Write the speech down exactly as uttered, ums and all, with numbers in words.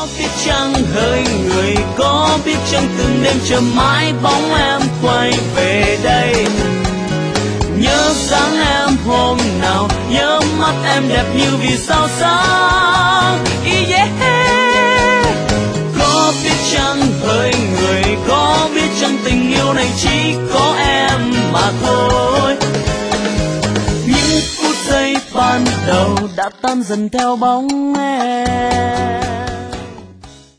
Có biết chăng hỡi người, có biết chăng từng đêm chờ mãi bóng em quay về đây. Nhớ dáng em hôm nào, nhớ mắt em đẹp như vì sao sáng. Yeah. Có biết chăng hỡi người, có biết chăng tình yêu này chỉ có em mà thôi. Những phút giây ban đầu đã tan dần theo bóng em.